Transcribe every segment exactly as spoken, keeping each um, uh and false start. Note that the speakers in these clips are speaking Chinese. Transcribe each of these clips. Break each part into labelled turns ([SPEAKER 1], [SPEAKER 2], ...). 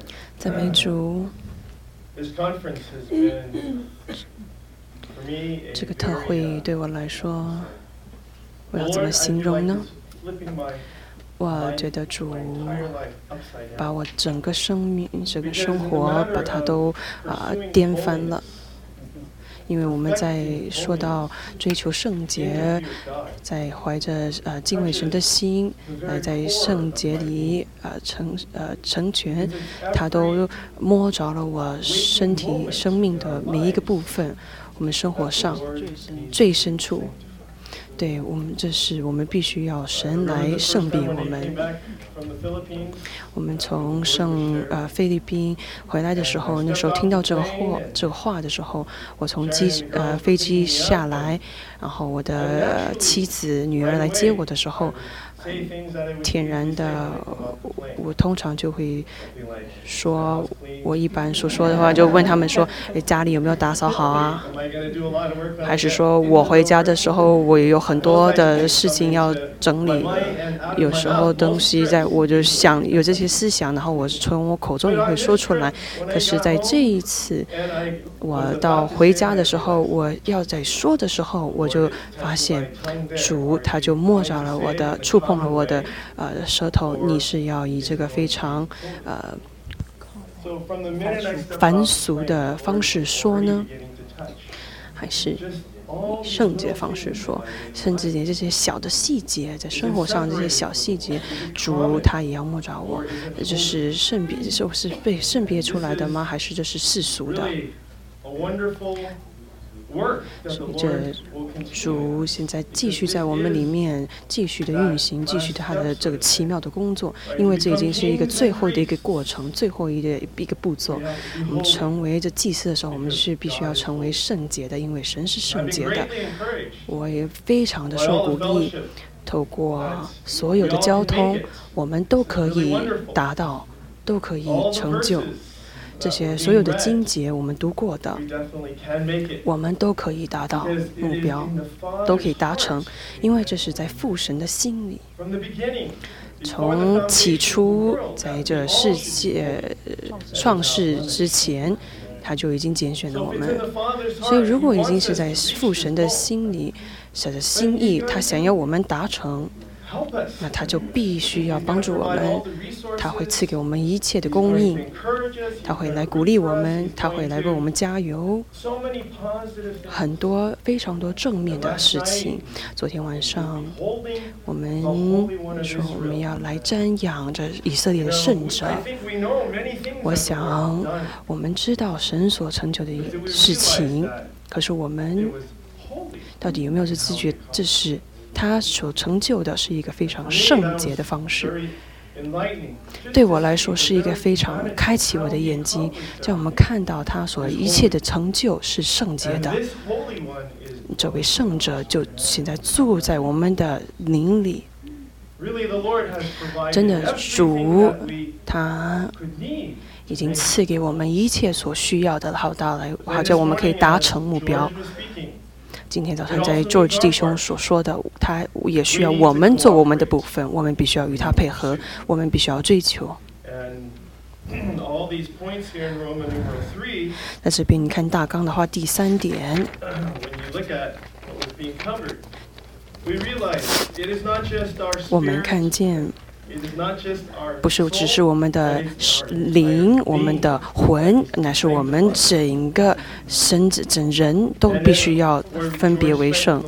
[SPEAKER 1] 赞美主。这个特会对我来说，我要怎么形容呢？我觉得主把我整个生命、整个生活，把它都啊、呃、颠翻了。因为我们在说到追求圣洁，在怀着呃敬畏神的心，来在圣洁里呃成呃成全，他都摸着了我身体生命的每一个部分，我们生活上最深处。对我们，这是我们必须要神来圣别我们。我们从圣呃菲律宾回来的时候，那时候听到这个话这个话的时候，我从机呃飞机下来，然后我的、呃、妻子女儿来接我的时候，天然的，我通常就会说，我一般所说的话就问他们说，哎，家里有没有打扫好啊？还是说我回家的时候，我也有很多的事情要整理，有时候东西在，我就想有这些思想，然后我从我口中也会说出来。可是在这一次，我到回家的时候，我要在说的时候，我就发现主他就摸着了我的，触碰了我的呃舌头。你是要以这个非常呃凡俗的方式说呢，还是圣洁方式说？甚至连这些小的细节，在生活上这些小细节，主他也要摸着我。这是圣别，这是被圣别出来的吗？还是这是世俗的？这主现在继续在我们里面继续的运行，继续他的这个奇妙的工作，因为这已经是一个最后的一个过程，最后一个一个步骤。我们成为这祭司的时候，我们是必须要成为圣洁的，因为神是圣洁的。我也非常的受鼓励，透过所有的交通，我们都可以达到，都可以成就。这些所有的经节我们读过的，我们都可以达到目标，都可以达成，因为这是在父神的心里。从起初，在这世界创世之前，他就已经拣选了我们。所以，如果已经是在父神的心里，神的心意，他想要我们达成，那他就必须要帮助我们，他会赐给我们一切的供应，他会来鼓励我们，他会来为我们加油，很多非常多正面的事情。昨天晚上我们说我们要来瞻仰着以色列的圣者，我想我们知道神所成就的事情，可是我们到底有没有这自觉？这是他所成就的是一个非常圣洁的方式，对我来说是一个非常开启我的眼睛，叫我们看到他所一切的成就是圣洁的。这位圣者就现在住在我们的灵里，真的主他已经赐给我们一切所需要的，好到来，好叫我们可以达成目标。今天早上在 George 弟兄所说的，他也需要我们做我们的部分，我们必须要与他配合，我们必须要追求。在这边你看大纲的话，第三点，我们看见不是只是我们的灵，我们的魂，乃是我们整个身子整人都必须要分别为圣。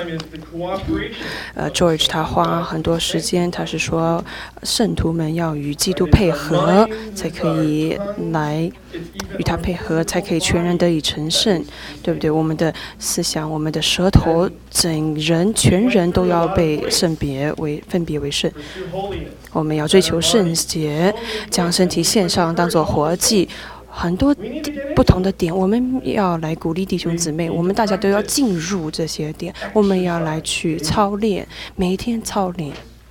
[SPEAKER 1] 呃 ，George 他花很多时间，他是说圣徒们要与基督配合，才可以来与他配合，才可以全然得以成圣，对不对？我们的思想，我们的舌头，整人全人都要被圣别为分别为圣。我们要追求圣洁，将身体献上当作活祭，很多不同的点，我们要来鼓励弟兄姊妹，我们大家都要进入这些点，我们要来去操练，每一天操练，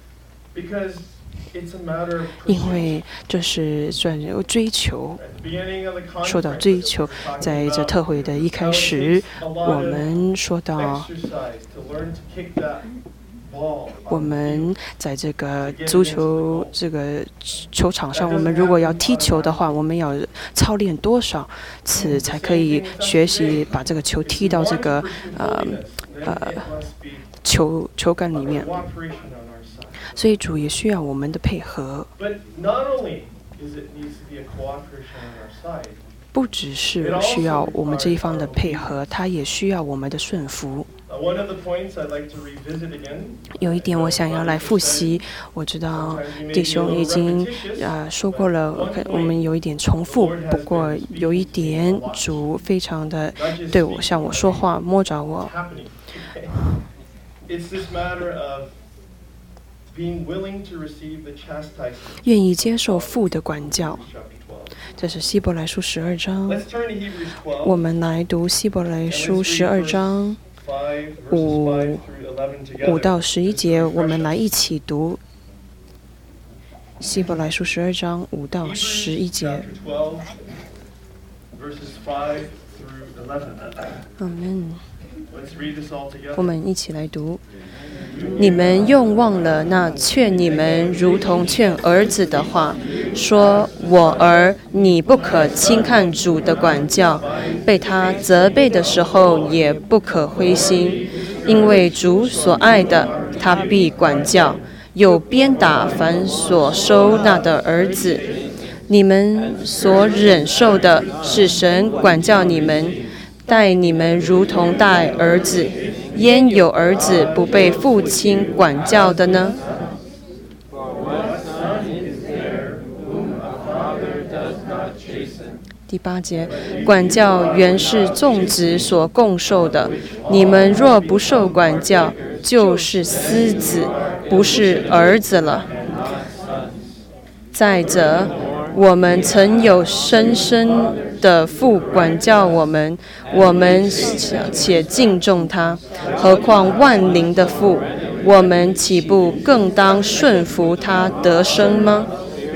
[SPEAKER 1] 因为这是追求。说到追求，在这特会的一开始，我们说到我们在这个足球这个球场上，我们如果要踢球的话，我们要操练多少次才可以学习把这个球踢到这个呃呃球球杆里面？所以主也需要我们的配合。不只是需要我们这一方的配合，他也需要我们的顺服。有一点我想要来复习，我知道弟兄已经呃说过了，我们有一点重复，不过有一点主非常的对我向我说话，摸着我。愿意接受父的管教，这是希伯来书十二章。我们来读希伯来书十二章五五到十一节，我们来一起读希伯来书十二章五到十一节。阿们。我们一起来读。你们用忘了那劝你们如同劝儿子的话，说：“我儿，你不可轻看主的管教，被他责备的时候也不可灰心，因为主所爱的，他必管教，又鞭打凡所收纳的儿子。你们所忍受的是神管教你们，待你们如同待儿子。焉有儿子不被父亲管教的呢？”第八节，管教原是众子所共受的，你们若不受管教，就是私子，不是儿子了。再者，我们曾有深深的父管教我们，我们且敬重他，何况万灵的父，我们岂不更当顺服他得生吗？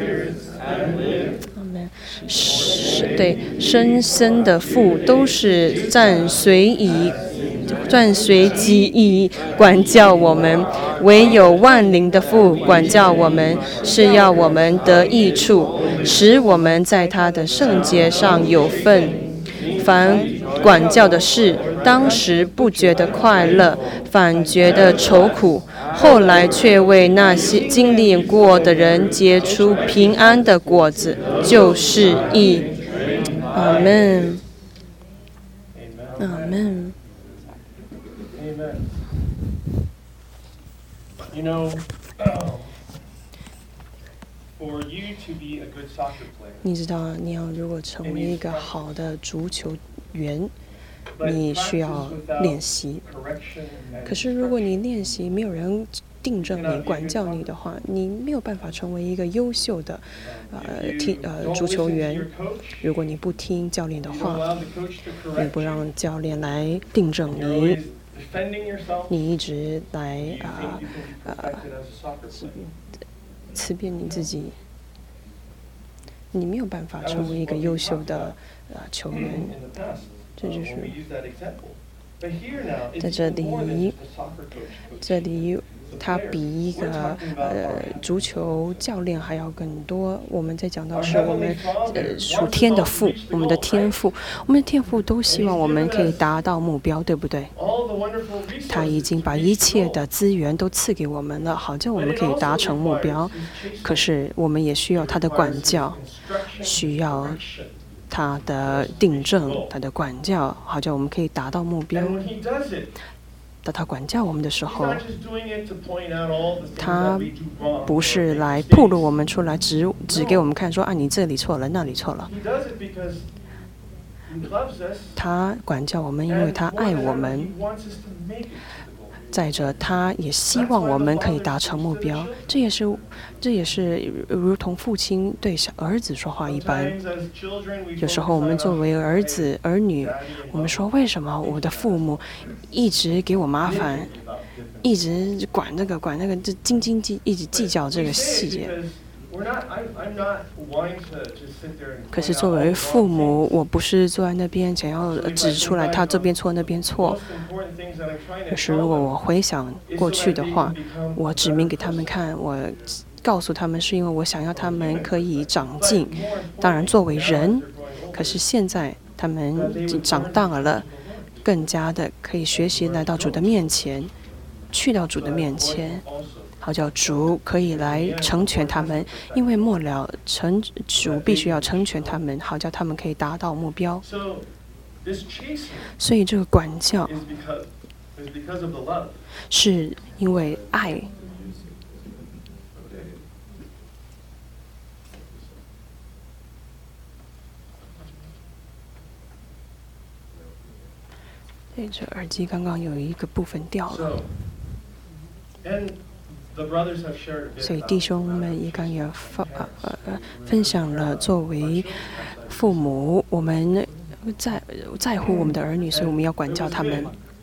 [SPEAKER 1] 是对，深深的父都是暂随以暂随己意管教我们，唯有万灵的父管教我们，是要我们得益处，使我们在他的圣洁上有份。凡管教的事，当时不觉得快乐，反觉得愁苦，后来却为那些经历过的人结出平安的果子，就是义。阿们。阿们。
[SPEAKER 2] You know, for you to be a good soccer player,
[SPEAKER 1] 你知道，你要如果成为一个好的足球员，你需要练习。可是如果你练习没有人订正你、管教你的话，你没有办法成为一个优秀的呃踢呃足球员。如果你不听教练的话，你不让教练来订正你。你一直来啊呃辞辩你自己，你没有办法成为一个优秀的呃球员。这就是在这里，这里他比一个呃足球教练还要更多。我们在讲到是我们呃属天的父，我们的天父，我们的天父都希望我们可以达到目标，对不对？他已经把一切的资源都赐给我们了，好叫我们可以达成目标。可是我们也需要他的管教，需要他的订正，他的管教，好叫我们可以达到目标。当他管教我们的时候，他不是来暴露我们出来，指指给我们看说啊，你这里错了，那里错了。他管教我们，因为他爱我们。再者，他也希望我们可以达成目标，这也是，这也是如同父亲对小儿子说话一般。有时候我们作为儿子儿女，我们说为什么我的父母一直给我麻烦，一直管这个管那个，就斤斤计，一直计较这个细节。 可是作为父母，我不是坐在那边想要指出来他这边错那边错。可是如果我回想过去的话，我指明给他们看，我告诉他们是因为我想要他们可以长进。当然作为人，可是现在他们长大了，更加的可以学习来到主的面前，去到主的面前。好叫主可以来成全他们，因为末了成主必须要成全他们，好叫他们可以达到目标。所以这个管教是因为爱。对，这耳机刚刚有一个部分掉了。所以弟兄们也刚也分呃分享了，作为父母，我们在在乎我们的儿女，所以我们要管教他们。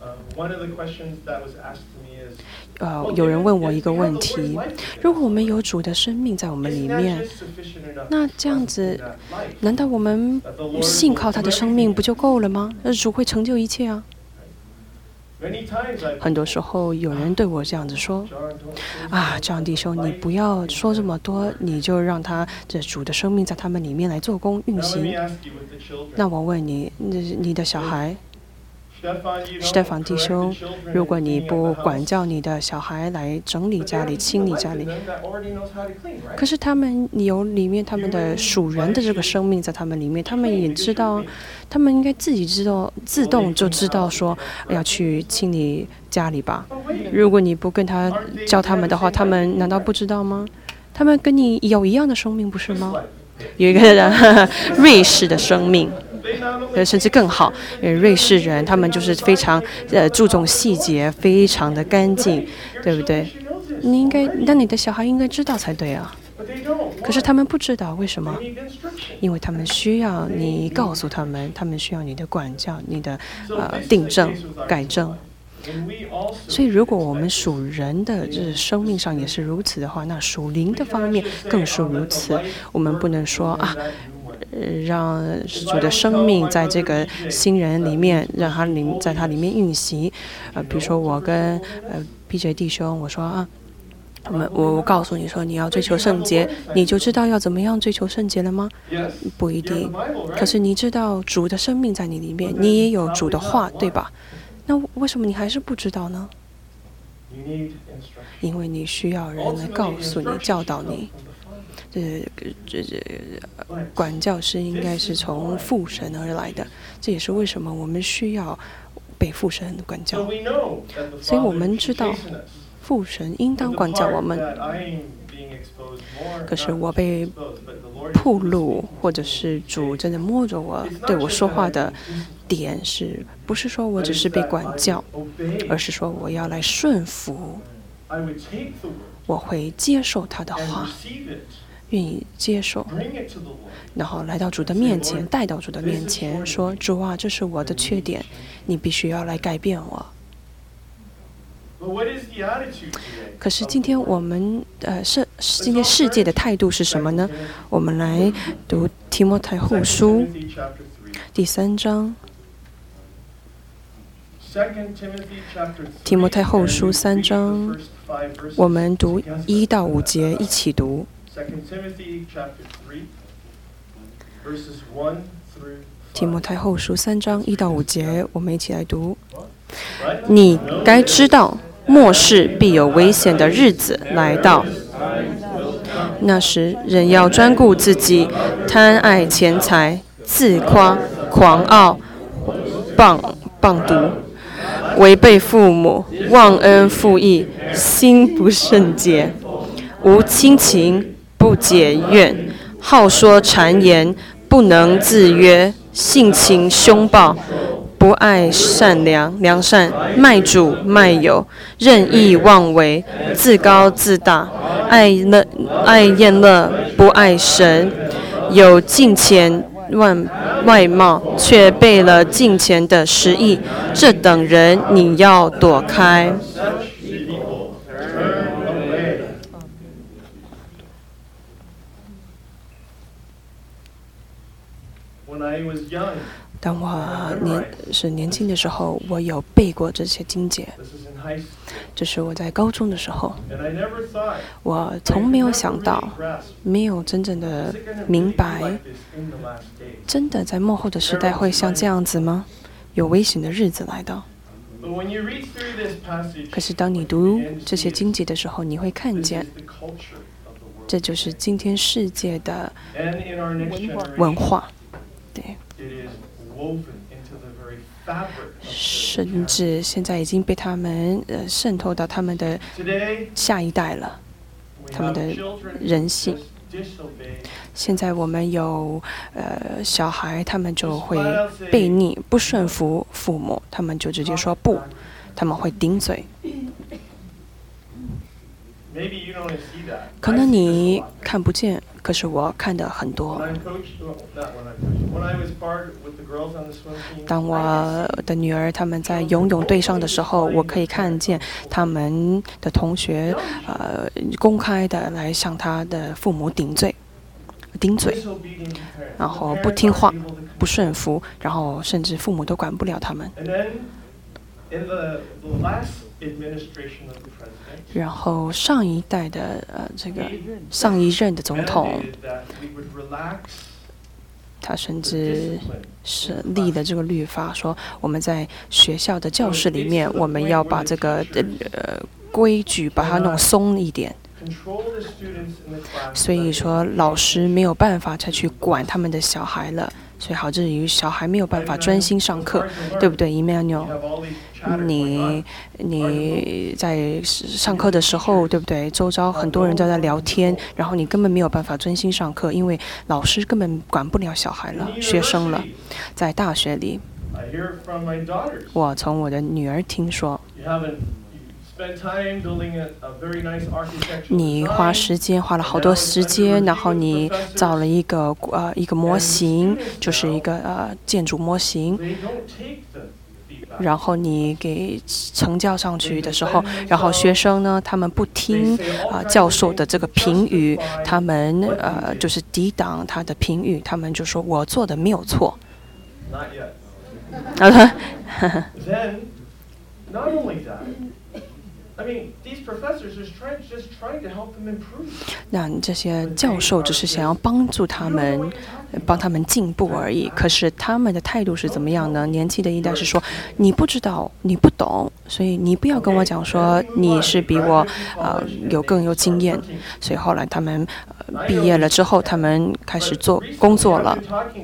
[SPEAKER 1] 呃，有人问我一个问题：如果我们有主的生命在我们里面，那这样子，难道我们信靠他的生命不就够了吗？那主会成就一切啊！很多时候有人对我这样子说：啊，这样弟兄，你不要说这么多，你就让他这主的生命在他们里面来做工运行。那我问你，你的小孩史蒂凡弟兄，如果你不管教你的小孩来整理家里、清理家里，可是他们有里面他们的属人的这个生命在他们里面，他们也知道，他们应该自己知道，自动就知道说要去清理家里吧。如果你不跟他教他们的话，他们难道不知道吗？他们跟你有一样的生命，不是吗？有一个人瑞士的生命。甚至更好，因为瑞士人他们就是非常呃注重细节，非常的干净，对不对？你应该，但你的小孩应该知道才对啊。可是他们不知道，为什么？因为他们需要你告诉他们，他们需要你的管教，你的呃订正、改正。所以，如果我们属人的这生命上也是如此的话，那属灵的方面更是如此。我们不能说啊。让主的生命在这个新人里面，让他里在他里面运行。呃，比如说我跟呃 P J 弟兄，我说啊，我们我我告诉你说你要追求圣洁，你就知道要怎么样追求圣洁了吗？不一定。可是你知道主的生命在你里面，你也有主的话，对吧？那为什么你还是不知道呢？因为你需要人来告诉你、教导你。这这这管教是应该是从父神而来的，这也是为什么我们需要被父神管教。所以我们知道父神应当管教我们。可是我被暴露，或者是主真的摸着我对我说话的点，是不是说我只是被管教，而是说我要来顺服，我会接受他的话。愿意接受，然后来到主的面前，带到主的面前，说：“主啊，这是我的缺点，你必须要来改变我。”可是今天我们呃世今天世界的态度是什么呢？我们来读提摩太后书第三章。提摩太后书三章，我们读一到五节，一起读。提摩太后书三章一到五节，我们一起来读。你该知道，末世必有危险的日子来到。那时，人要专顾自己，贪爱钱财，自夸、狂傲、谤谤毒，违背父母，忘恩负义，心不圣洁，无亲情。不解怨，好说谗言，不能自约，性情凶暴，不爱善良良善，卖主卖友，任意妄为，自高自大，爱乐爱厌乐，不爱神，有金钱外外貌，却背了金钱的实意，这等人你要躲开。 当我年是年轻的时候，我有背过这些经节。这是我在高中的时候，我从没有想到，没有真正的明白，真的在末后的时代会像这样子吗？有危险的日子来到。可是当你读这些经节的时候，你会看见，这就是今天世界的文化，对。甚至现在已经被他们呃渗透到他们的下一代了，他们的人性。现在我们有呃小孩，他们就会悖逆，不顺服父母，他们就直接说不，他们会顶嘴。可能你看不见，可是我看得很多。当我的女儿他们在游泳队上的时候，我可以看见他们的同学呃公开的来向他的父母顶罪、顶嘴，然后不听话、不顺服，然后甚至父母都管不了他们。然后上一代的呃这个上一任的总统，他甚至是立了这个律法，说我们在学校的教室里面，我们要把这个呃规矩把它弄松一点。所以说老师没有办法再去管他们的小孩了，所以导致于小孩没有办法专心上课，对不对 ，Emmanuel？你你在上课的时候，对不对？周遭很多人都在聊天，然后你根本没有办法专心上课，因为老师根本管不了小孩了、学生了。在大学里，我从我的女儿听说，你花时间花了好多时间，然后你造了一个呃一个模型，就是一个呃建筑模型。然后你给呈交上去的时候，然后学生呢，他们不听啊、呃、教授的这个评语，他们呃就是抵挡他的评语，他们就说我做的没有错。那这些教授只是想要帮助他们，帮他们进步而已。可是他们的态度是怎么样呢？年轻的一代是说，你不知道，你不懂，所以你不要跟我讲说你是比我呃有更有经验。所以后来他们、呃、毕业了之后，他们开始做工作了，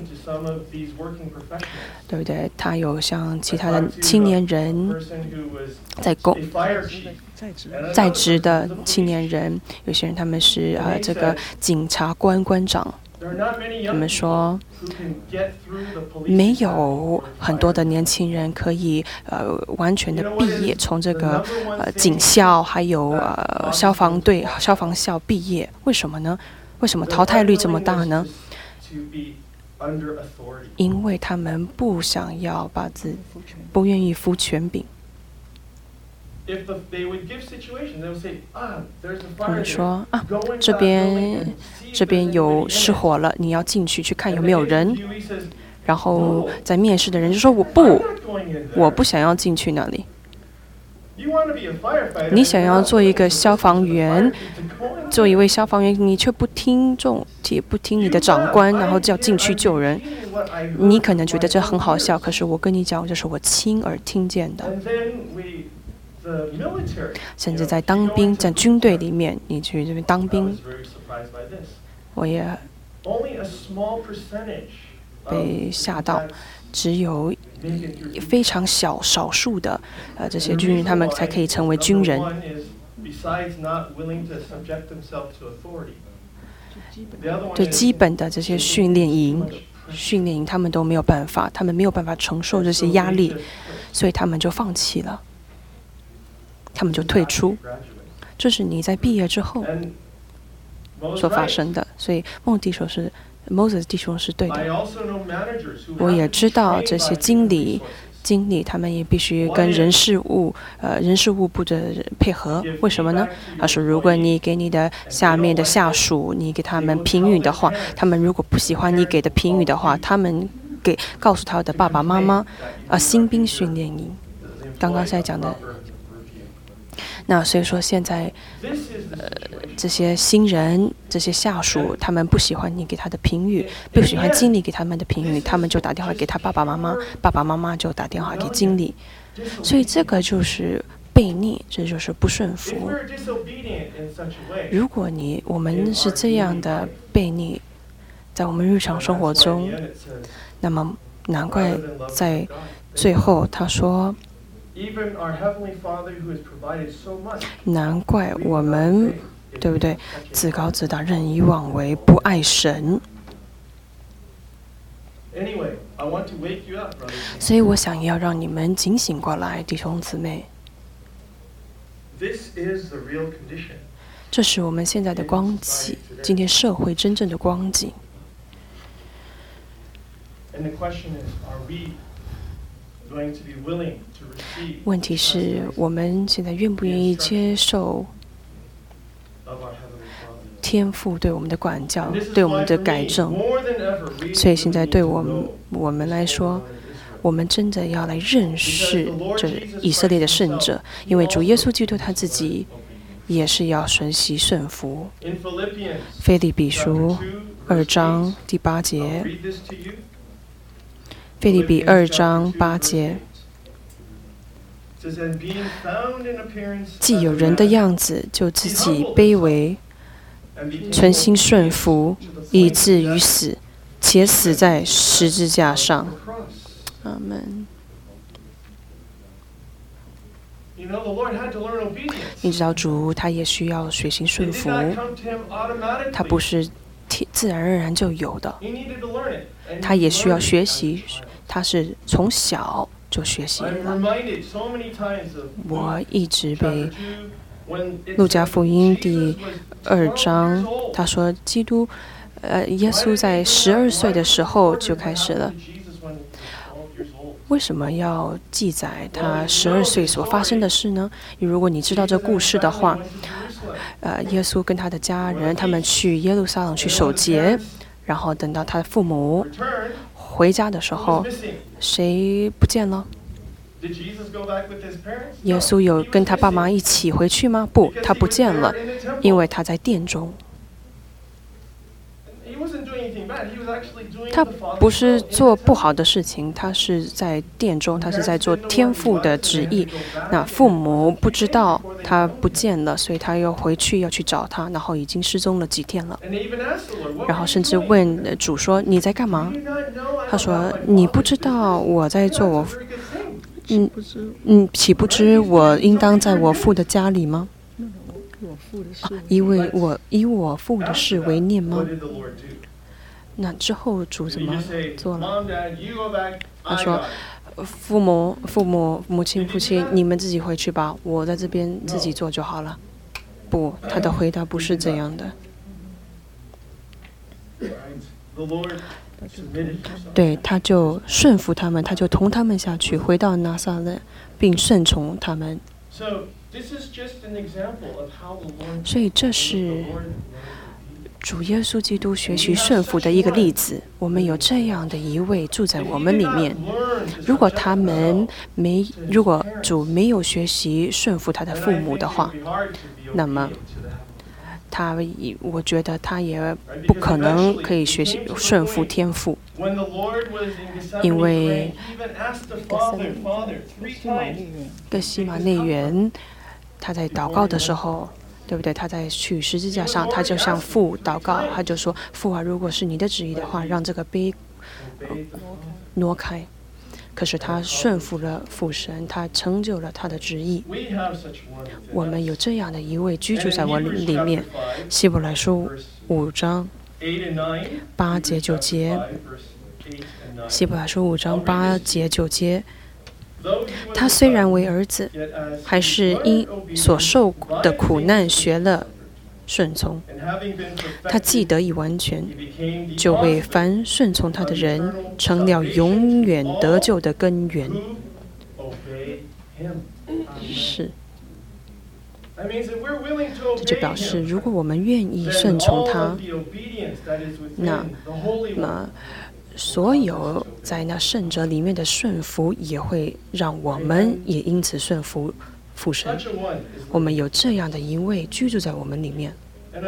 [SPEAKER 1] 对不对？他有像其他的青年人在工。在职的青年人，有些人他们是呃这个警察官官长，他们说没有很多的年轻人可以呃完全的毕业，从这个呃警校还有呃消防队、消防校毕业，为什么呢？为什么淘汰率这么大呢？因为他们不想要把自不愿意服权柄。他们说啊，这边这边有失火了，你要进去去看有没有人。然后在面试的人就说我不，我不想要进去那里。你想要做一个消防员，做一位消防员，你却不听众，也不听你的长官，然后就要进去救人。你可能觉得这很好笑，可是我跟你讲，这是我亲耳听见的。甚至在当兵，在军队里面，你去这边当兵，我也被吓到，只有非常小少数的呃这些军人，他们才可以成为军人。对基本的这些训练营，训练营他们都没有办法，他们没有办法承受这些压力，所以他们就放弃了。他们就退出，这是你在毕业之后所发生的。所以孟弟兄是 Moses 弟兄是对的。我也知道这些经理经历，他们也必须跟人事物呃人事物部的配合。为什么呢？他说，如果你给你的下面的下属，你给他们评语的话，他们如果不喜欢你给的评语的话，他们给告诉他的爸爸妈妈啊、呃，新兵训练营，刚刚在讲的。那所以说，现在呃这些新人、这些下属，他们不喜欢你给他的评语，不喜欢经理给他们的评语，他们就打电话给他爸爸妈妈，爸爸妈妈就打电话给经理。所以这个就是悖逆，这就是不顺服。如果你我们是这样的悖逆，在我们日常生活中，那么难怪在最后他说，难怪我们，对不对？自高自大、任意妄为、不爱神。所以我想要让你们警醒过来，弟兄姊妹。这是我们现在的光景，今天社会真正的光景。问题是我们现在愿不愿意接受天父对我们的管教，对我们的改正？所以现在对我们我们来说，我们真的要来认识这以色列的圣者，因为主耶稣基督他自己也是要学习顺服。腓立比书二章第八节，腓立比二章八节，既有人的样子，就自己卑微，存心顺服，以至于死，且死在十字架上。阿们。你知道主他也需要学习顺服，他不是自然而然就有的，他也需要学习，他是从小就学习的。我一直被路加福音第二章，他说基督，呃，耶稣在十二岁的时候就开始了。为什么要记载他十二岁所发生的事呢？如果你知道这故事的话，呃，耶稣跟他的家人，他们去耶路撒冷去守节，然后等到他的父母回家的时候，谁不见了？耶稣有跟他爸妈一起回去吗？不，他不见了，因为他在殿中。他不是做不好的事情，他是在殿中，他是在做天父的旨意。那父母不知道他不见了，所以他又回去要去找他，然后已经失踪了几天了。然后甚至问主说：“你在干嘛？”他说：“你不知道我在做我，嗯嗯，岂不知我应当在我父的家里吗？啊、以为我以我父的事为念吗？”那之后主怎么做了？他说：“父母、父母、母亲、父亲，你们自己回去吧，我在这边自己做就好了。”不，他的回答不是这样的。对，他就顺服他们，他就同他们下去，回到拿撒勒，并顺从他们。所以这是主耶稣基督学习顺服的一个例子。我们有这样的一位住在我们里面。如果他们没，如果主没有学习顺服他的父母的话，那么他，我觉得他也不可能可以学习顺服天父，因为个西马内园，他在祷告的时候。对不对？他在去十字架上，他就向父祷告，他就说：“父啊，如果是你的旨意的话，让这个杯、呃、挪开。”可是他顺服了父神，他成就了他的旨意。我们有这样的一位居住在我里面。希伯来书五章八节九节，希伯来书五章八节九节。他虽然为儿子，还是因所受的苦难学了顺从。他既得以完全，就为凡顺从他的人成了永远得救的根源。 是。这就表示，如果我们愿意顺从他，那么所有在那圣者里面的顺服，也会让我们也因此顺服父神。我们有这样的一位居住在我们里面。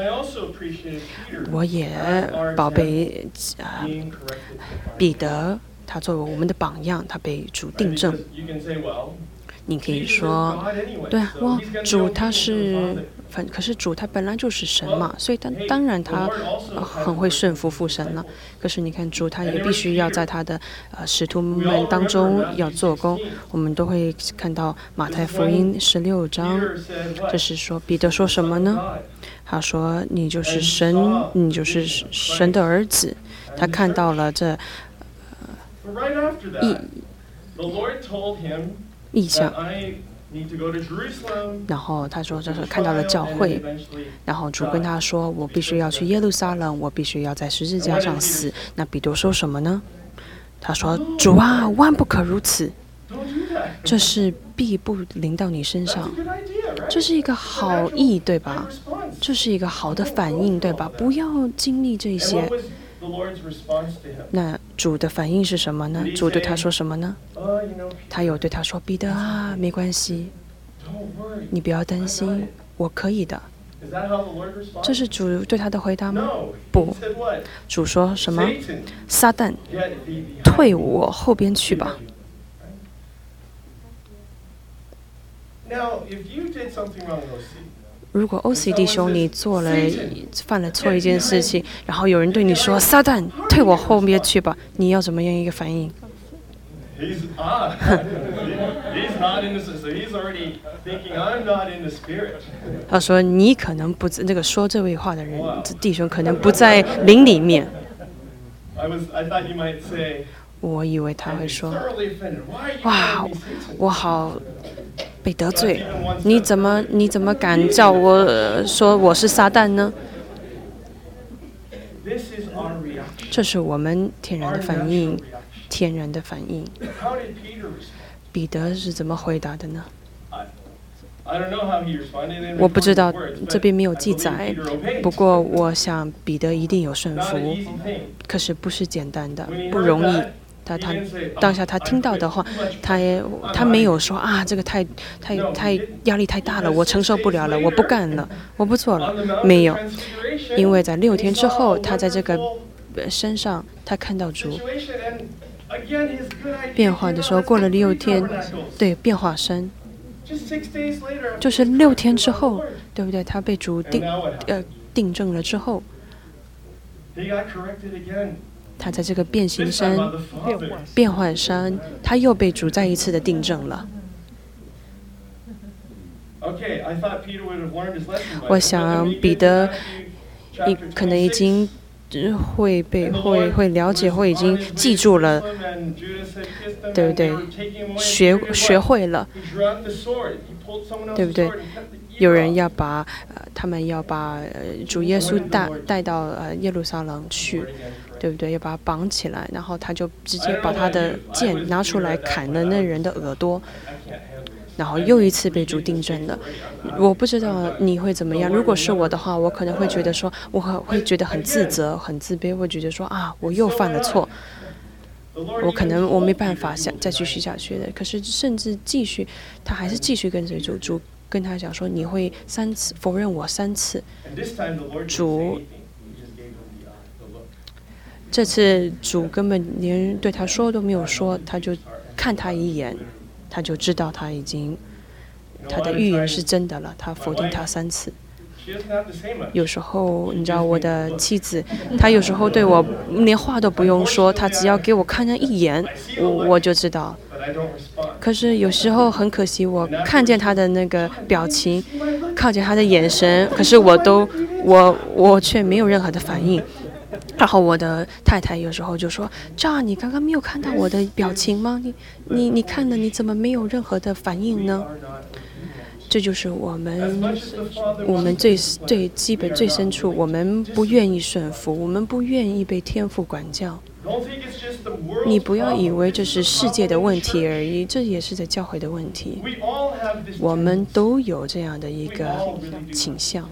[SPEAKER 1] 我也宝贝啊，彼得，他作为我们的榜样，他被主订正。你可以说，对啊，哇，主他是，反可是主他本来就是神嘛，所以他当然他、呃、很会顺服父神了。可是你看主他也必须要在他的呃使徒们当中要做工。我们都会看到马太福音十六章，这是说彼得说什么呢？他说你就是神，你就是神的儿子。他看到了这呃一。意象，然后他说这是看到了教会，然后主跟他说我必须要去耶路撒冷，我必须要在十字架上死。那彼得说什么呢？他说主啊，万不可如此，这是必不临到你身上。这是一个好意，对吧？这是一个好的反应，对吧？不要经历这些。那主的反应是什么呢？主对他说什么呢？他有对他说：“彼得啊，没关系，你不要担心，我可以的。”这是主对他的回答吗？不，主说什么？撒旦，退我后边去吧。如果 O C 弟兄你做了犯了错一件事情，然后有人对你说撒旦退我后面去吧，你要怎么样一个反应？他说你可能不那个说这位话的人弟兄可能不在灵里面。我以为他会说哇我好被得罪，你怎么你怎么敢叫我说我是撒旦呢？这是我们天然的反应，天然的反应。彼得是怎么回答的呢？我不知道，这边没有记载。不过我想彼得一定有顺服，可是不是简单的，不容易。他他当下他听到的话，他也他没有说啊，这个太太太压力太大了，我承受不了了，我不干了，我不做了，没有，因为在六天之后，他在这个身上，他看到主变化的时候，过了六天，对变化生，就是六天之后，对不对？他被主定呃定正了之后。他在这个变形山、变换山，他又被主再一次的订正了。我想彼得一可能已经会被会会了解，会已经记住了，对不对？学学会了，对不对？有人要把呃，他们要把、呃、主耶稣带带到呃耶路撒冷去。对不对？要把他绑起来，然后他就直接把他的剑拿出来砍了那人的耳朵，然后又一次被主订正了。我不知道你会怎么样。如果是我的话，我可能会觉得说，我会觉得很自责、很自卑，会觉得说啊，我又犯了错，我可能我没办法想再继续下去的。可是甚至继续，他还是继续跟随主，主跟他讲说，你会三次否认我三次，主。这次主根本连对他说都没有说，他就看他一眼，他就知道他已经他的预言是真的了。他否定他三次。有时候你知道我的妻子，她有时候对我连话都不用说，她只要给我看那一眼，我我就知道。可是有时候很可惜，我看见她的那个表情，看见她的眼神，可是我都我我却没有任何的反应。然后我的太太有时候就说：“这你刚刚没有看到我的表情吗？你你你看了，你怎么没有任何的反应呢？”这就是我们我们最最基本最深处，我们不愿意顺服，我们不愿意被天父管教。 你不要以为这是世界的问题而已，这也是在教会的问题。我们都有这样的一个倾向。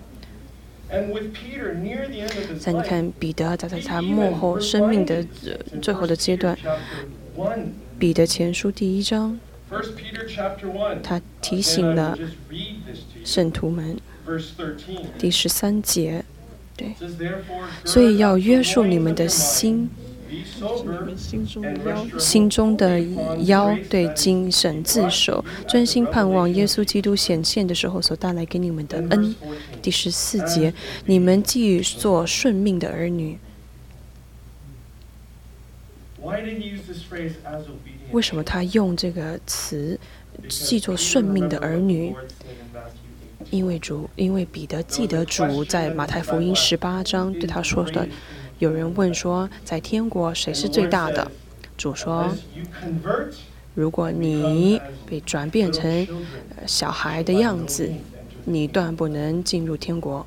[SPEAKER 1] 在你看彼得在他幕后生命的最后的阶段，彼得前书第一章，他提醒了圣徒们，第十三节，对，所以要约束你们的心。心中的腰，对，谨慎自守，专心盼望耶稣基督显现的时候所带来给你们的恩。第十四节，你们既做顺命的儿女。为什么他用这个词既做顺命的儿女？因为主，因为彼得记得主在马太福音十八章对他说的。有人问说，在天国谁是最大的？主说，如果你被转变成小孩的样子，你断不能进入天国。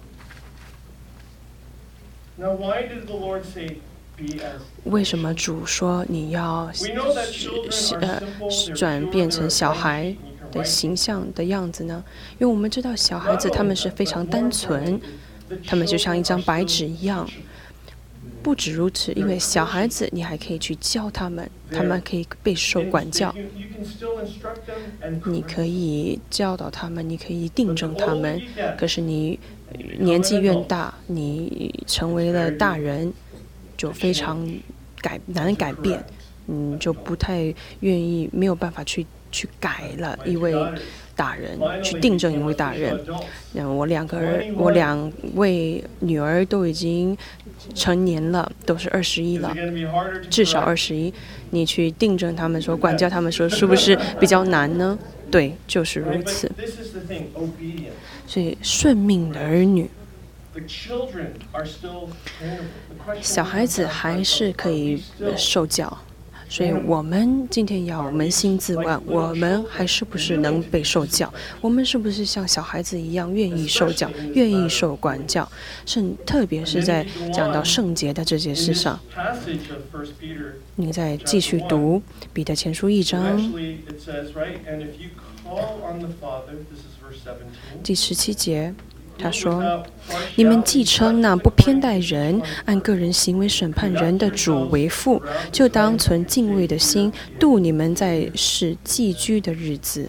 [SPEAKER 1] 为什么主说你要呃转变成小孩的形象的样子呢？因为我们知道小孩子他们是非常单纯，他们就像一张白纸一样。不止如此，因为小孩子你还可以去教他们，他们可以备受管教，你可以教导他们，你可以订正他们。可是你年纪越大，你成为了大人，就非常改难改变，嗯，就不太愿意，没有办法去去改了一位大人，去订正一位大人。嗯，我两个儿，我两位女儿都已经成年了，都是二十一了，至少二十一。你去订正他们说，管教他们说，是不是比较难呢？对，就是如此。所以顺命的儿女，小孩子还是可以受教。所以我们今天要扪心自问，我们还是不是能被受教？我们是不是像小孩子一样愿意受教，愿意受管教？甚特别是在讲到圣洁的这件事上，你再继续读彼得前书一章第十七节。他说：“你们既称那不偏待人、按个人行为审判人的主为父，就当存敬畏的心度你们在世寄居的日子。”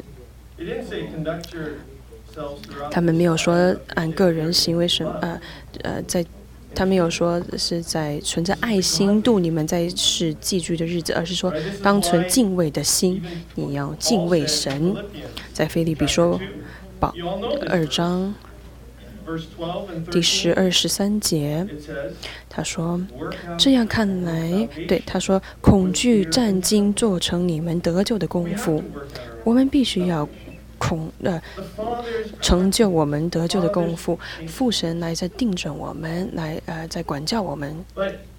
[SPEAKER 1] 他们没有说按个人行为审呃呃在，他没有说是在存着爱心度你们在世寄居的日子，而是说当存敬畏的心，你要敬畏神。在腓立比说保二章。第十二十三节，他说：“这样看来，对他说，恐惧战惊做成你们得救的功夫。我们必须要恐呃成就我们得救的功夫。父神来在定准我们，来呃在管教我们。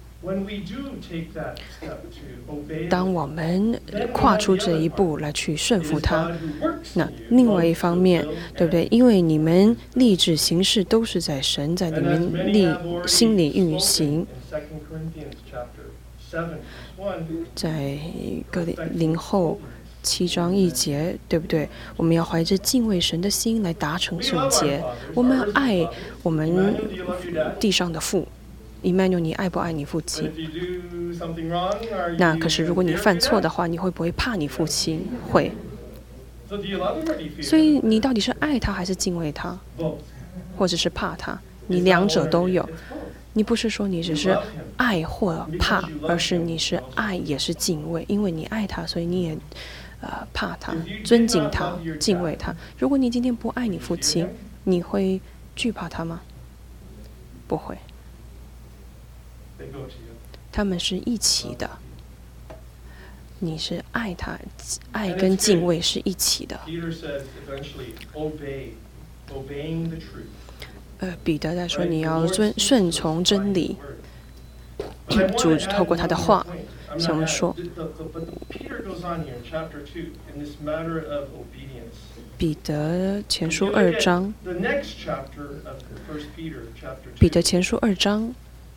[SPEAKER 1] 当我们跨出这一步来去顺服他，那另外一方面，对不对？因为你们立志行事都是在神在你们立心里运行，在哥林后七章一节，对不对？我们要怀着敬畏神的心来达成圣洁。我们爱我们地上的父。Emmanuel， 你爱不爱你父亲？那可是如果你犯错的话，你会不会怕你父亲？会。所以你到底是爱他还是敬畏他，或者是怕他？你两者都有。你不是说你只是爱或怕，而是你是爱也是敬畏，因为你爱他，所以你也呃怕他、尊敬他、敬畏他。如果你今天不爱你父亲，你会惧怕他吗？不会。他们是一起的，你是爱他，爱跟敬畏是一起的。呃，彼得在说你要遵顺从真理，主透过他的话向我们说。彼得前书二章，彼得前书二章。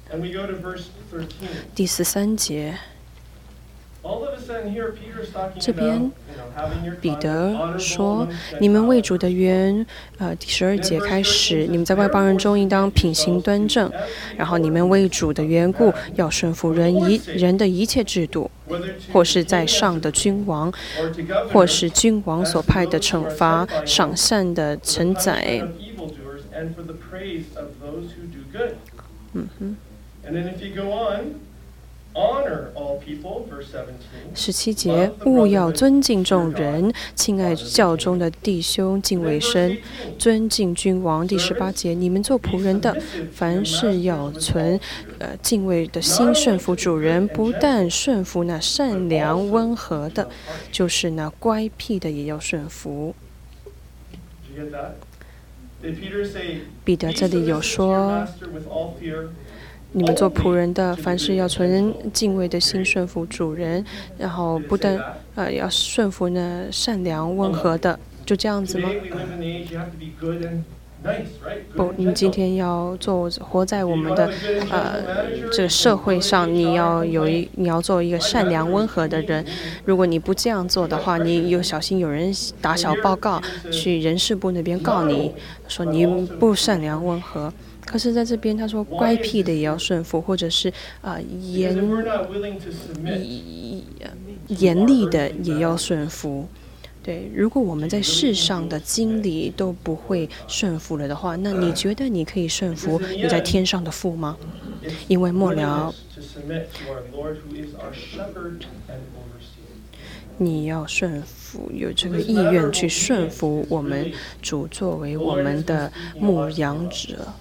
[SPEAKER 2] And we go to verse thirteen.
[SPEAKER 1] 第十三节。
[SPEAKER 2] All of a sudden here, Peter's talking
[SPEAKER 1] 这
[SPEAKER 2] about,
[SPEAKER 1] 边
[SPEAKER 2] you know, having your
[SPEAKER 1] 彼
[SPEAKER 2] conduct
[SPEAKER 1] 得
[SPEAKER 2] honorable
[SPEAKER 1] 说
[SPEAKER 2] among：“
[SPEAKER 1] 你们为
[SPEAKER 2] Gentiles.
[SPEAKER 1] 主的缘，呃，第十二节开始，你们在外邦人中应当品行端正，然后你们为主的缘故，要顺服人一人的一切制度，
[SPEAKER 2] Whether to
[SPEAKER 1] 或是在上的君王，
[SPEAKER 2] or to governors,
[SPEAKER 1] 或是君王所
[SPEAKER 2] as to
[SPEAKER 1] 派的
[SPEAKER 2] those who
[SPEAKER 1] 惩
[SPEAKER 2] are
[SPEAKER 1] 罚、
[SPEAKER 2] sent by him,
[SPEAKER 1] 赏善的
[SPEAKER 2] for the
[SPEAKER 1] 承载。
[SPEAKER 2] punishment of evildoers and for the praise of those who do good. ”
[SPEAKER 1] 嗯哼，
[SPEAKER 2] And then if you go on, honor all people, verse seventeen.
[SPEAKER 1] 十七节，务要尊敬众人，亲爱教中的弟兄，敬畏神，尊敬君王。第十八节，你们做仆人的，凡事要存呃敬畏的心，顺服主人，不但顺服那善良温和的，就是那乖僻的也要顺服。
[SPEAKER 2] Did you get that? Did Peter say,
[SPEAKER 1] 彼得这里有
[SPEAKER 2] "Be submissive to your
[SPEAKER 1] 说，
[SPEAKER 2] master with all fear"?
[SPEAKER 1] 你们做仆人的，凡事要存敬畏的心，顺服主人，然后不但呃要顺服那善良温和的，就这样子吗？
[SPEAKER 2] Today we live in the age you have to be good and nice, right?
[SPEAKER 1] 不，
[SPEAKER 2] Good
[SPEAKER 1] 你
[SPEAKER 2] and
[SPEAKER 1] 今
[SPEAKER 2] gentle.
[SPEAKER 1] 天要做活在我
[SPEAKER 2] You
[SPEAKER 1] 们
[SPEAKER 2] wanna
[SPEAKER 1] 的
[SPEAKER 2] have a good and gentle
[SPEAKER 1] 呃
[SPEAKER 2] manager,
[SPEAKER 1] 这个社会上，
[SPEAKER 2] you
[SPEAKER 1] 你
[SPEAKER 2] can
[SPEAKER 1] 要
[SPEAKER 2] go to
[SPEAKER 1] 有
[SPEAKER 2] H R
[SPEAKER 1] 一你要做一个善良温和的人。如果你不这样做的话，你有小心有人打小报告去人事部那边告你，说你不善良温和。可是在这边他说乖僻的也要顺服，或者是啊、呃、
[SPEAKER 2] Because
[SPEAKER 1] 严
[SPEAKER 2] if we're not willing to submit,
[SPEAKER 1] 严厉的也要顺服。对，如果我们在世上的经历都不会顺服了的话，那你觉得你可以顺服你在天上的父吗？
[SPEAKER 2] it's
[SPEAKER 1] 因为末了
[SPEAKER 2] willingness to submit to our Lord who is our shepherd and overseer.
[SPEAKER 1] 你要顺服，有这个意愿去顺服我们主作为我们的牧羊者。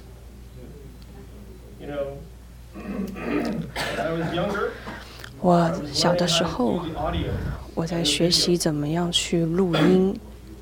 [SPEAKER 2] You know, when I was younger,
[SPEAKER 1] 我小的时
[SPEAKER 2] learning
[SPEAKER 1] 候
[SPEAKER 2] how to do the audio.
[SPEAKER 1] 我在学习怎么样去录音，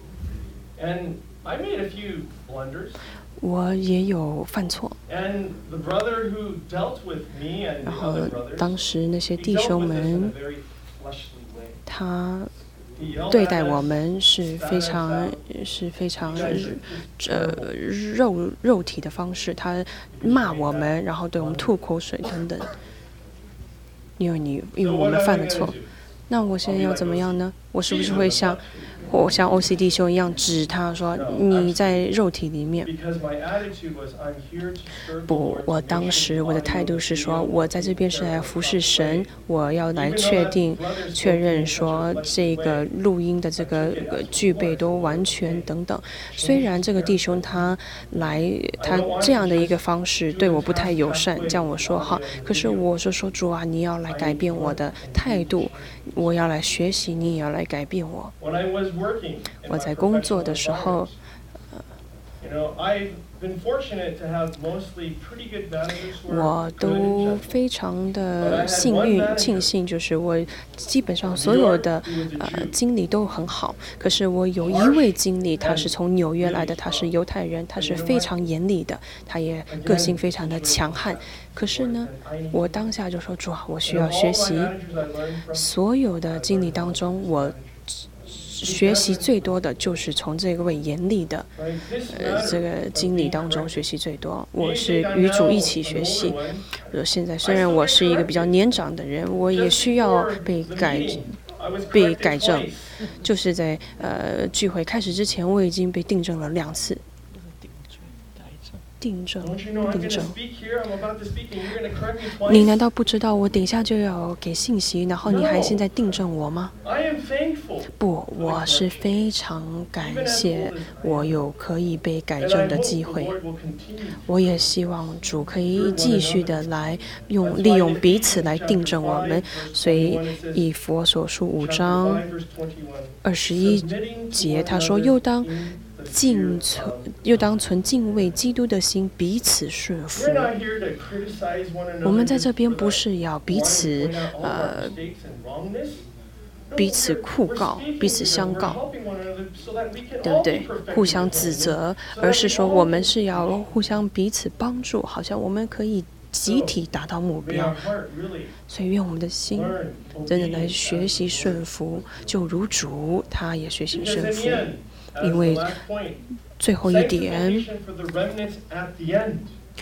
[SPEAKER 2] And I made a few blunders.
[SPEAKER 1] 我也有犯错。
[SPEAKER 2] And the brother who dealt with me and
[SPEAKER 1] 然
[SPEAKER 2] the
[SPEAKER 1] 后
[SPEAKER 2] other brothers,
[SPEAKER 1] 当时那些
[SPEAKER 2] he
[SPEAKER 1] 弟
[SPEAKER 2] dealt
[SPEAKER 1] 兄
[SPEAKER 2] with us in
[SPEAKER 1] 们
[SPEAKER 2] a very fleshly way.
[SPEAKER 1] 他
[SPEAKER 2] He yelled
[SPEAKER 1] 对
[SPEAKER 2] at
[SPEAKER 1] 待我
[SPEAKER 2] us,
[SPEAKER 1] 们是非常是非常呃肉肉体的方式，他骂我们，然后对我们吐口水等等。因为你因为
[SPEAKER 2] So
[SPEAKER 1] 我
[SPEAKER 2] what
[SPEAKER 1] 们
[SPEAKER 2] am
[SPEAKER 1] 犯
[SPEAKER 2] I
[SPEAKER 1] 了
[SPEAKER 2] gonna
[SPEAKER 1] 错，
[SPEAKER 2] do?
[SPEAKER 1] 那我现在要怎么样呢？我是不是会像我像 O C D 兄一样指他说你在肉体里面？
[SPEAKER 2] Because my attitude was, I'm here to serve the
[SPEAKER 1] 不，
[SPEAKER 2] Lord,
[SPEAKER 1] 我
[SPEAKER 2] to
[SPEAKER 1] 当
[SPEAKER 2] make
[SPEAKER 1] 时
[SPEAKER 2] sure
[SPEAKER 1] 我的
[SPEAKER 2] the
[SPEAKER 1] 态
[SPEAKER 2] audio
[SPEAKER 1] 度是
[SPEAKER 2] is
[SPEAKER 1] 说，
[SPEAKER 2] real,
[SPEAKER 1] 我在这边是来服侍神，我要来确定、确认说这个录音的这个呃具备都完全等等。虽然这个弟兄他来他这样的一个方式对我不太友善，这样我说好，可是我是说主啊，你要来改变我的态度，我要来学习，你也要来改变我。
[SPEAKER 2] When I was working in
[SPEAKER 1] 我
[SPEAKER 2] my
[SPEAKER 1] 在工作的
[SPEAKER 2] professional
[SPEAKER 1] 时候。
[SPEAKER 2] environment, you know, I've been fortunate to have mostly pretty good managers who
[SPEAKER 1] 我
[SPEAKER 2] are good and
[SPEAKER 1] 都
[SPEAKER 2] gentle.
[SPEAKER 1] 非常的幸运庆幸，就是我基本上所有的呃经理都很好。可是我有一位经理，他是从纽约来的，他是犹太人，他是非常严厉的，他也个性非常的强悍。可是呢，我当下就说主啊，我需
[SPEAKER 2] And
[SPEAKER 1] 要
[SPEAKER 2] of
[SPEAKER 1] 学
[SPEAKER 2] all my
[SPEAKER 1] 习。
[SPEAKER 2] managers I learned from
[SPEAKER 1] 所有的经理当中，我学习最多的就是从这位严厉的
[SPEAKER 2] right? This
[SPEAKER 1] 呃
[SPEAKER 2] matter
[SPEAKER 1] 这个
[SPEAKER 2] of
[SPEAKER 1] 经理
[SPEAKER 2] being
[SPEAKER 1] 当中
[SPEAKER 2] correct.
[SPEAKER 1] 学习最多。
[SPEAKER 2] Being
[SPEAKER 1] 我是
[SPEAKER 2] that I'm
[SPEAKER 1] 与主
[SPEAKER 2] now
[SPEAKER 1] 一起
[SPEAKER 2] an
[SPEAKER 1] 学习。
[SPEAKER 2] older one,
[SPEAKER 1] 呃，现在虽然我是一个比较年长的人，我也
[SPEAKER 2] just
[SPEAKER 1] 需要
[SPEAKER 2] before
[SPEAKER 1] 被
[SPEAKER 2] the
[SPEAKER 1] 改，
[SPEAKER 2] meeting, I was
[SPEAKER 1] 被
[SPEAKER 2] corrected
[SPEAKER 1] 改正
[SPEAKER 2] twice.
[SPEAKER 1] 就是在呃聚会开始之前，我已经被订正了两次。订正，
[SPEAKER 2] Don't you know I'm
[SPEAKER 1] 订
[SPEAKER 2] going to
[SPEAKER 1] 正。
[SPEAKER 2] speak here? I'm about to speak, and you're going to correct me
[SPEAKER 1] 你难
[SPEAKER 2] twice.
[SPEAKER 1] 道不知道我等一下就要给信息，然后你还现在订正我吗？
[SPEAKER 2] I am thankful,
[SPEAKER 1] 不，我是非常感谢我有可以被改
[SPEAKER 2] and
[SPEAKER 1] 正
[SPEAKER 2] I
[SPEAKER 1] 的
[SPEAKER 2] hope
[SPEAKER 1] 机
[SPEAKER 2] the
[SPEAKER 1] 会。
[SPEAKER 2] Lord will continue.
[SPEAKER 1] 我也希望主可以继续的来用利用彼此来订正我们。所以以佛所书五
[SPEAKER 2] Chapter
[SPEAKER 1] 章
[SPEAKER 2] five, verse twenty-one.
[SPEAKER 1] 二十一
[SPEAKER 2] Submitting to
[SPEAKER 1] 节，
[SPEAKER 2] one
[SPEAKER 1] 他说：“
[SPEAKER 2] another
[SPEAKER 1] 又当
[SPEAKER 2] in the fear
[SPEAKER 1] 敬
[SPEAKER 2] of
[SPEAKER 1] 存，
[SPEAKER 2] God."
[SPEAKER 1] 又当存敬畏基督的心，彼此顺服
[SPEAKER 2] We're。not here to criticize one another
[SPEAKER 1] 我们在这
[SPEAKER 2] just
[SPEAKER 1] 边
[SPEAKER 2] for
[SPEAKER 1] 不
[SPEAKER 2] the
[SPEAKER 1] 是要彼
[SPEAKER 2] one to
[SPEAKER 1] 此
[SPEAKER 2] point out all of our
[SPEAKER 1] 呃
[SPEAKER 2] mistakes and wrongness. No,
[SPEAKER 1] 彼此
[SPEAKER 2] we're-
[SPEAKER 1] 控
[SPEAKER 2] we're
[SPEAKER 1] 告，
[SPEAKER 2] speaking
[SPEAKER 1] 彼此
[SPEAKER 2] to them.
[SPEAKER 1] 相
[SPEAKER 2] We're
[SPEAKER 1] 告，
[SPEAKER 2] helping one another so that we can
[SPEAKER 1] 对不
[SPEAKER 2] all be
[SPEAKER 1] 对？
[SPEAKER 2] perfected
[SPEAKER 1] 互
[SPEAKER 2] in
[SPEAKER 1] 相
[SPEAKER 2] holiness,
[SPEAKER 1] 指责，
[SPEAKER 2] so
[SPEAKER 1] 而
[SPEAKER 2] that
[SPEAKER 1] 是
[SPEAKER 2] we
[SPEAKER 1] 说
[SPEAKER 2] all
[SPEAKER 1] 我们
[SPEAKER 2] can
[SPEAKER 1] 是要
[SPEAKER 2] be
[SPEAKER 1] 互相彼此帮助，好像我们可以集体达到目
[SPEAKER 2] May
[SPEAKER 1] 标
[SPEAKER 2] our。heart really
[SPEAKER 1] 所以愿我们的心
[SPEAKER 2] learn
[SPEAKER 1] 真的来
[SPEAKER 2] obedience
[SPEAKER 1] 学
[SPEAKER 2] as
[SPEAKER 1] 习
[SPEAKER 2] the
[SPEAKER 1] 顺
[SPEAKER 2] Lord.
[SPEAKER 1] 服，就如主他也学习
[SPEAKER 2] Because
[SPEAKER 1] 顺
[SPEAKER 2] in
[SPEAKER 1] 服
[SPEAKER 2] the。end, as
[SPEAKER 1] 因
[SPEAKER 2] the
[SPEAKER 1] 为
[SPEAKER 2] last point,
[SPEAKER 1] 最后一点，
[SPEAKER 2] sanctification for the remnants at the end.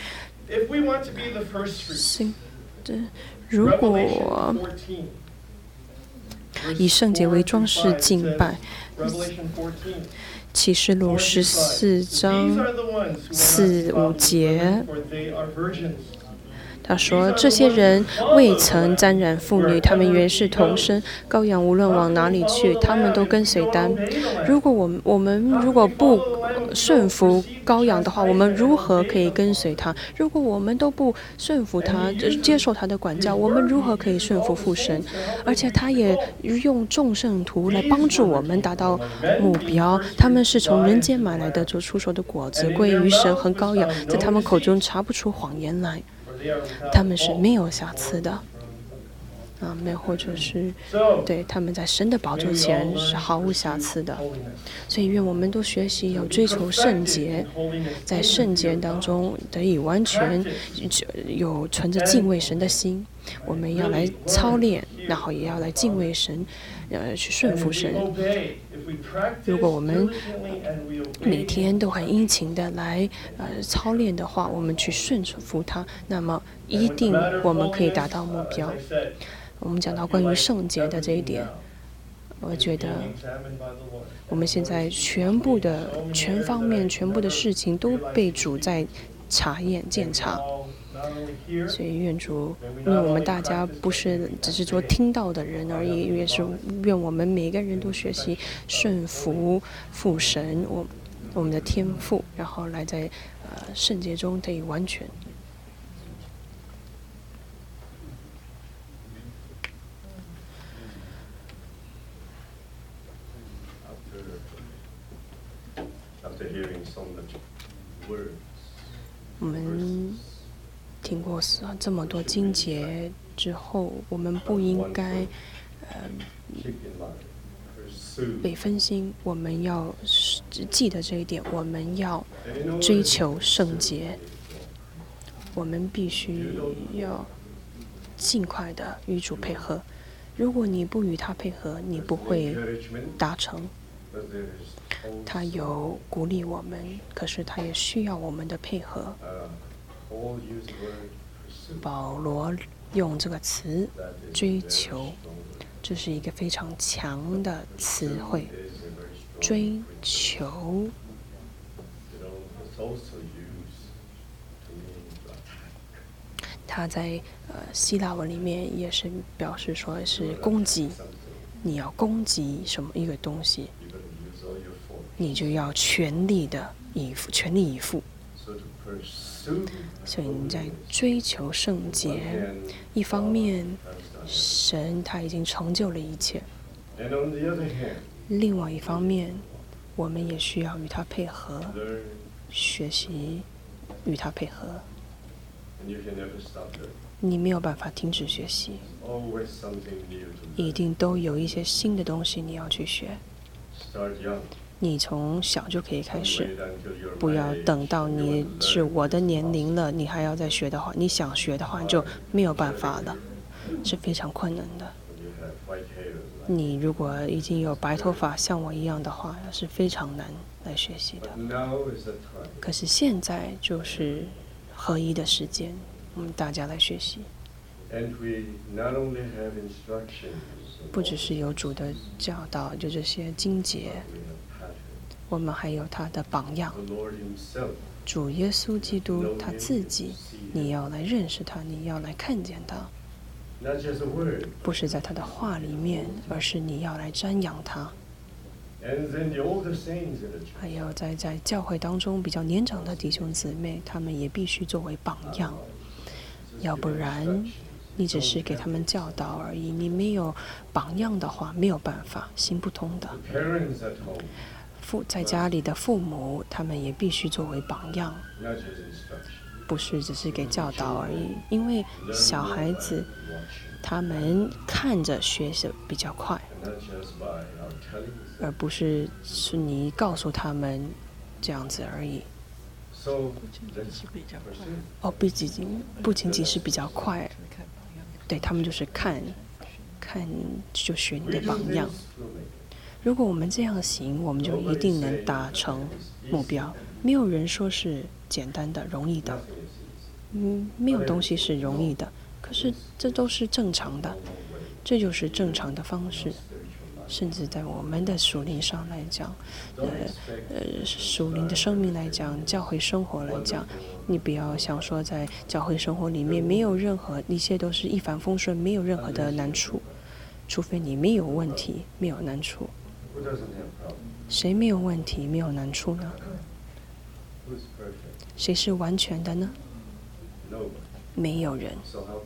[SPEAKER 2] If we want to be the first fruits,
[SPEAKER 1] 是的，如果
[SPEAKER 2] Revelation fourteen,
[SPEAKER 1] 以圣洁为装饰
[SPEAKER 2] verse
[SPEAKER 1] 敬
[SPEAKER 2] four through five
[SPEAKER 1] 拜，
[SPEAKER 2] says, Revelation fourteen,
[SPEAKER 1] 启示录
[SPEAKER 2] four
[SPEAKER 1] 十
[SPEAKER 2] through five.
[SPEAKER 1] 四
[SPEAKER 2] These
[SPEAKER 1] 章
[SPEAKER 2] are the ones who
[SPEAKER 1] 四
[SPEAKER 2] will
[SPEAKER 1] 五
[SPEAKER 2] not defile
[SPEAKER 1] 节
[SPEAKER 2] the women, for they are virgins.
[SPEAKER 1] 他说：“这些人未曾沾染妇女，他们原是童身。羔羊无论往哪里去，他们都跟随单。如果我们我们如果不顺服羔羊的话，我们如何可以跟随他？如果我们都不顺服他，接受他的管教，我们如何可以顺服父神？而且他也用众圣徒来帮助我们达到目标。他们是从人间买来的做出手的果子，归于神和羔羊，在他们口中查不出谎言来。他们是没有瑕疵的，啊，没有，或者是对他们在神的宝座前是毫无瑕疵的。所以，愿我们都学习要追求圣洁，在圣洁当中得以完全有存着敬畏神的心。我们要来操练，然后也要来敬畏神，呃，去顺服神。如果我们每天都很殷勤的来呃操练的话，我们去顺服他，那么一定我们可以达到目标。我们讲到关于圣洁的这一点，我觉得我们现在全部的全方面全部的事情都被主在查验检查。所以愿主，因为我们大家不是只是说听到的人而已，也是愿我们每个人都学习顺服父神，我我们的天父，然后来在呃圣洁中得以完全。我们听过这么多经节之后，我们不应该呃被分心。我们要记得这一点，我们要追求圣洁。我们必须要尽快的与主配合。如果你不与他配合，你不会达成。他有鼓励我们，可是他也需要我们的配合。保罗用这个词“追求”，这是一个非常强的词汇。追求，他在呃希腊文里面也是表示说是攻击，你要攻击什么一个东西，你就要全力的以赴，全力以赴。所以你在追求圣洁，一方面，神他已经成就了一切；另外一方面，我们也需要与他配合，学习与他配合。你没有办法停止学习，一定都有一些新的东西你要去学。你从小就可以开始，不要等到你是我的年龄了，你还要再学的话，你想学的话就没有办法了，是非常困难的。你如果已经有白头发像我一样的话，是非常难来学习的。可是现在就是合一的时间，我们大家来学习。不只是有主的教导，就这些经节，我们还有他的榜样。主耶稣基督他自己，你要来认识他，你要来看见他，不是在他的话里面，而是你要来瞻仰他。还有在在教会当中比较年长的弟兄姊妹，他们也必须作为榜样，要不然你只是给他们教导而已，你没有榜样的话，没有办法，行不通的。父在家里的父母，他们也必须作为榜样，不是只是给教导而已。因为小孩子他们看着学习比较快，而不是是你告诉他们这样子而已。哦，不仅仅不仅仅是比较快，对他们就是看，看就学你的榜样。如果我们这样行，我们就一定能达成目标。没有人说是简单的、容易的， 嗯，没有东西是容易的，可是这都是正常的，这就是正常的方式。甚至在我们的属灵上来讲，呃呃，属灵的生命来讲，教会生活来讲，你不要想说在教会生活里面没有任何一切都是一帆风顺，没有任何的难处，除非你没有问题，没有难处。谁没有问题，没有难处呢？谁是完全的呢？没有人。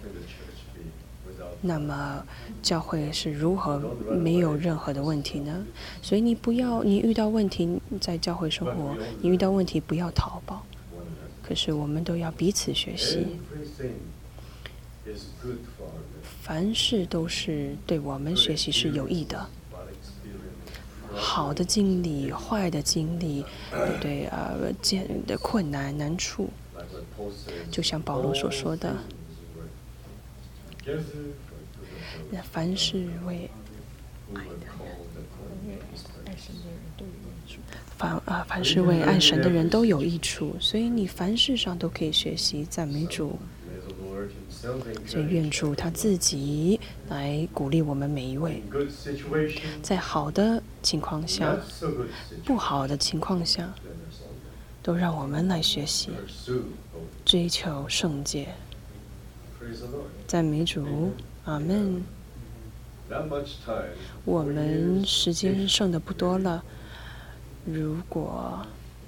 [SPEAKER 1] 那么教会是如何没有任何的问题呢？所以你不要，你遇到问题在教会生活，你遇到问题不要逃跑。可是我们都要彼此学习，凡事都是对我们学习是有益的。好的经历、坏的经历，对不对？呃，见的困难、难处，就像保罗所说的。那凡是为凡啊，凡是为爱神的人都有益处，所以你凡事上都可以学习赞美主。所以愿主他自己来鼓励我们每一位，在好的情况下、不好的情况下，都让我们来学习，追求圣洁。赞美主，阿们。我们时间剩的不多了，如果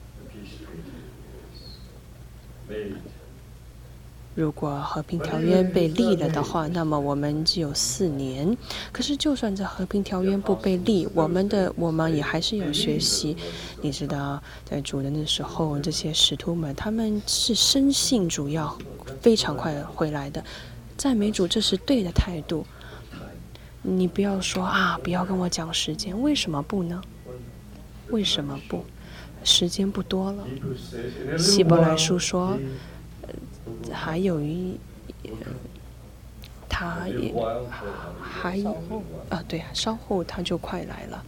[SPEAKER 1] 如果和平条约被立了的话，那么我们只有四年。可是就算这和平条约不被立，我们的我们也还是有学习。你知道，在主人的时候，这些使徒们他们是深信主要非常快回来的。赞美主，这是对的态度。你不要说啊，不要跟我讲时间，为什么不呢？为什么不？时间不多了。希伯来书说，呃、还有一，呃、他也还有啊，对啊，稍后他就快来了。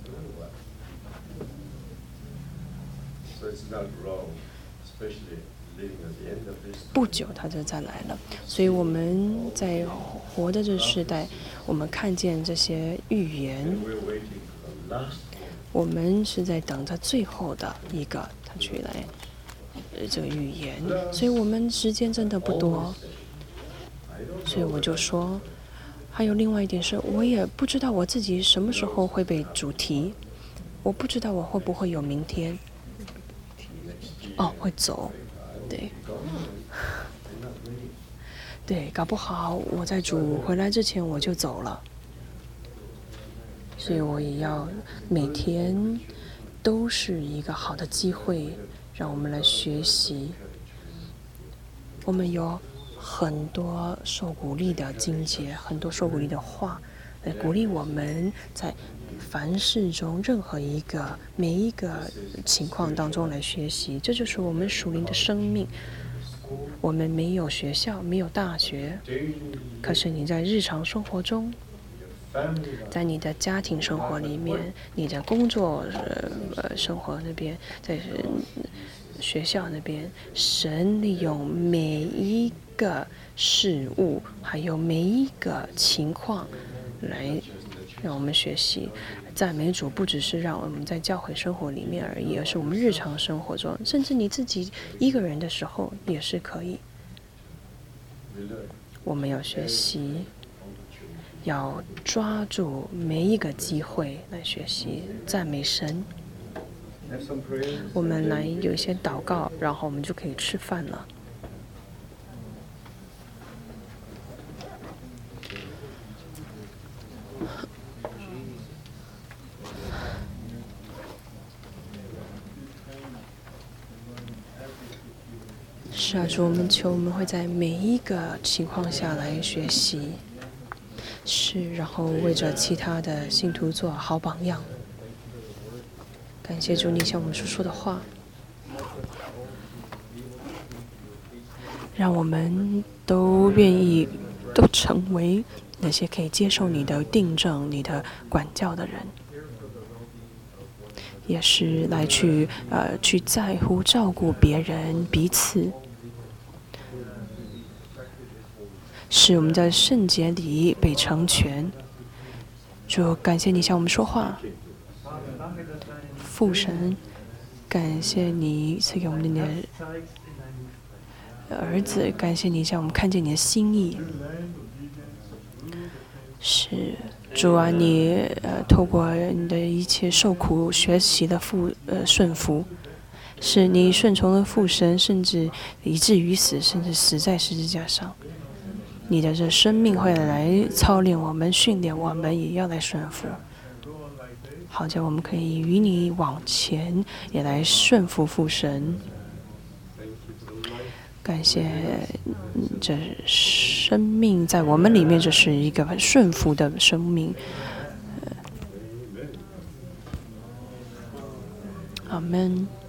[SPEAKER 1] 不久他就再来了，所以我们在活的这时代，我们看见这些预言，我们是在等着最后的一个他去来，呃，这个预言，所以我们时间真的不多，所以我就说，还有另外一点是，我也不知道我自己什么时候会被主题，我不知道我会不会有明天，哦，会走。对，对，搞不好我在主回来之前我就走了，所以我也要每天都是一个好的机会，让我们来学习。我们有很多受鼓励的经节，很多受鼓励的话，来鼓励我们在凡事中任何一个每一个情况当中来学习，这就是我们属灵的生命。我们没有学校，没有大学，可是你在日常生活中，在你的家庭生活里面，你的工作呃生活那边，在学校那边，神利用每一个事物，还有每一个情况来让我们学习。赞美主不只是让我们在教会生活里面而已，而是我们日常生活中，甚至你自己一个人的时候也是可以。我们要学习，要抓住每一个机会来学习赞美神。我们来有一些祷告，然后我们就可以吃饭了。是啊，主，我们求我们会在每一个情况下来学习，是，然后为着其他的信徒做好榜样。感谢主，你向我们所说的话，让我们都愿意，都成为那些可以接受你的订正、你的管教的人，也是来去呃去在乎照顾别人彼此。 使我们在圣洁里被成全。主，感谢你向我们说话。父神，感谢你赐给我们的儿子，感谢你向我们看见你的心意。是主啊，你呃透过你的一切受苦学习的父呃顺服，是你顺从了父神，甚至以至于死，甚至死在十字架上。你的这生命会来操练我们，训练我们，也要来顺服。好叫我们可以与你往前，也来顺服父神。感谢这生命在我们里面，这是一个很顺服的生命。阿门。